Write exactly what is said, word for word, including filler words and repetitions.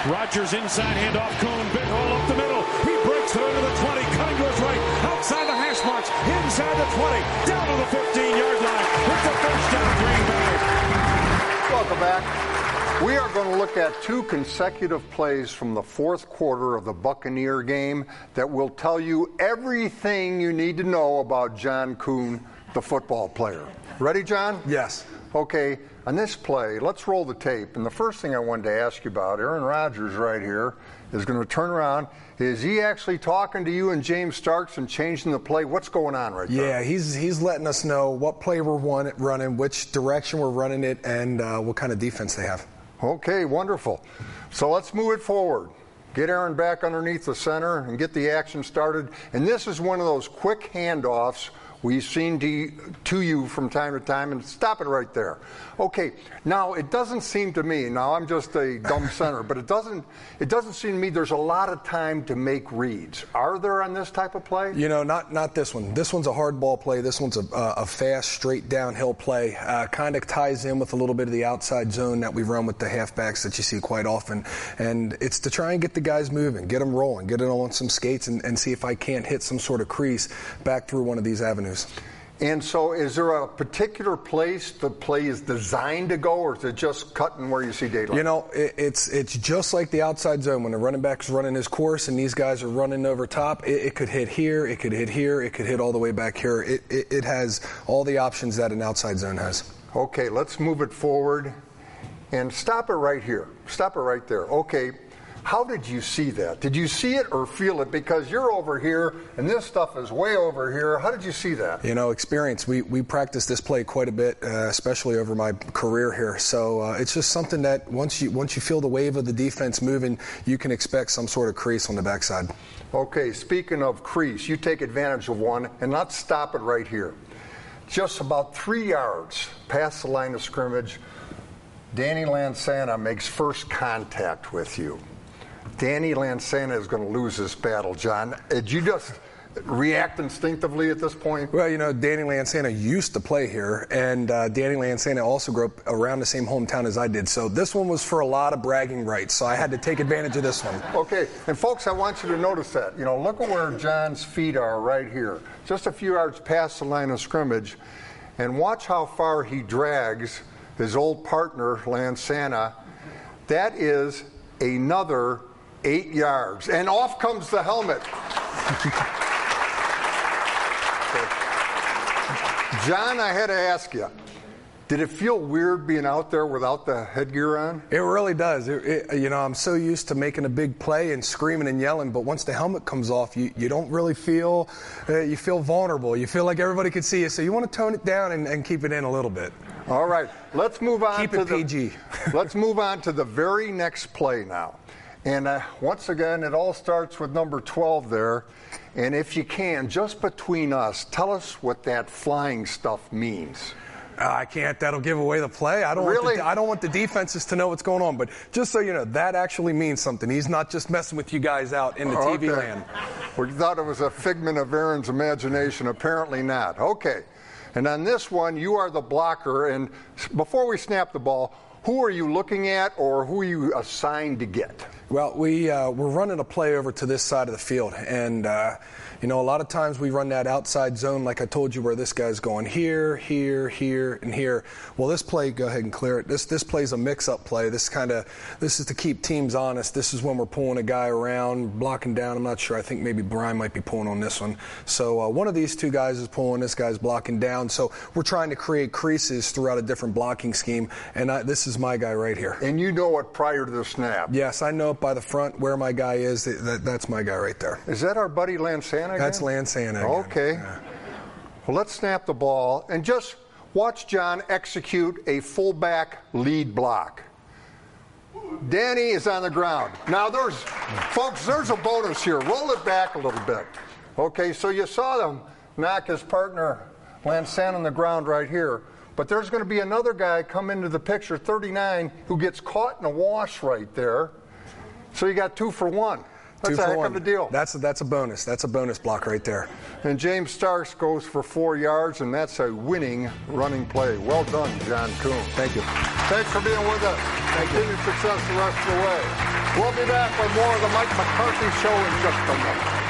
Rodgers inside handoff, Kuhn, big hole up the middle. He breaks through to the twenty, cutting to his right, outside the hash marks, inside the twenty, down to the fifteen-yard line. It's a first down, Green Bay. Welcome back. We are going to look at two consecutive plays from the fourth quarter of the Buccaneer game that will tell you everything you need to know about John Kuhn, the football player. Ready, John? Yes. Okay, on this play, let's roll the tape. And the first thing I wanted to ask you about, Aaron Rodgers right here is going to turn around. Is he actually talking to you and James Starks and changing the play? What's going on right there? Yeah, he's he's letting us know what play we're running, which direction we're running it, and uh, what kind of defense they have. Okay, wonderful. So let's move it forward. Get Aaron back underneath the center and get the action started. And this is one of those quick handoffs we've seen to, to you from time to time, and stop it right there. Okay, now it doesn't seem to me, now I'm just a dumb center, but it doesn't it doesn't seem to me there's a lot of time to make reads. Are there on this type of play? You know, not not this one. This one's a hard ball play. This one's a, a fast, straight downhill play. Uh, kind of ties in with a little bit of the outside zone that we run with the halfbacks that you see quite often. And it's to try and get the guys moving, get them rolling, get it on some skates, and, and see if I can't hit some sort of crease back through one of these avenues. And so is there a particular place the play is designed to go, or is it just cutting where you see daylight? You know, it, it's it's just like the outside zone. When the running back's running his course and these guys are running over top, it, it could hit here, it could hit here, it could hit all the way back here. It, it, it has all the options that an outside zone has. Okay, let's move it forward and stop it right here. Stop it right there. Okay. How did you see that? Did you see it or feel it? Because you're over here and this stuff is way over here. How did you see that? You know, experience. We we practiced this play quite a bit, uh, especially over my career here. So uh, it's just something that once you once you feel the wave of the defense moving, you can expect some sort of crease on the backside. Okay, speaking of crease, you take advantage of one, and let's stop it right here. Just about three yards past the line of scrimmage, Danny Lansana makes first contact with you. Danny Lansana is going to lose this battle, John. Did you just react instinctively at this point? Well, you know, Danny Lansana used to play here, and uh, Danny Lansana also grew up around the same hometown as I did. So this one was for a lot of bragging rights, so I had to take advantage of this one. Okay, and folks, I want you to notice that. You know, look at where John's feet are right here, just a few yards past the line of scrimmage, and watch how far he drags his old partner, Lansana. That is another eight yards, and off comes the helmet. John, I had to ask you, did it feel weird being out there without the headgear on? It really does. It, it, you know, I'm so used to making a big play and screaming and yelling, but once the helmet comes off, you, you don't really feel, uh, you feel vulnerable. You feel like everybody can see you, so you want to tone it down and, and keep it in a little bit. All right, let's move on keep to it the P G. Let's move on to the very next play now. And uh, once again, it all starts with number twelve there. And if you can, just between us, tell us what that flying stuff means. Uh, I can't. That'll give away the play. I don't really? want the, I don't want the defenses to know what's going on. But just so you know, that actually means something. He's not just messing with you guys out in the okay. T V land. We thought it was a figment of Aaron's imagination. Apparently not. Okay. And on this one, you are the blocker. And before we snap the ball, who are you looking at, or who are you assigned to get? Well, we, uh, we're running a play over to this side of the field, and, uh, you know, a lot of times we run that outside zone like I told you where this guy's going here, here, here, and here. Well, this play, go ahead and clear it. This this play's a mix-up play. This kind of, this is to keep teams honest. This is when we're pulling a guy around, blocking down. I'm not sure. I think maybe Brian might be pulling on this one. So uh, one of these two guys is pulling, this guy's blocking down. So we're trying to create creases throughout a different blocking scheme, and I, this is my guy right here. And you know it prior to the snap? Yes, I know it by the front where my guy is. That, that's my guy right there. Is that our buddy Lansana again? That's Lansana again. Okay. Yeah. Well, let's snap the ball and just watch John execute a fullback lead block. Danny is on the ground. Now, there's, folks, there's a bonus here. Roll it back a little bit. Okay, so you saw them knock his partner Lansana on the ground right here. But there's going to be another guy come into the picture, thirty-nine, who gets caught in a wash right there. So you got two for one. That's Two a for heck one. of a deal. That's a, that's a bonus. That's a bonus block right there. And James Starks goes for four yards, and that's a winning running play. Well done, John Kuhn. Thank you. Thanks for being with us. Continued success the rest of the way. We'll be back with more of the Mike McCarthy Show in just a moment.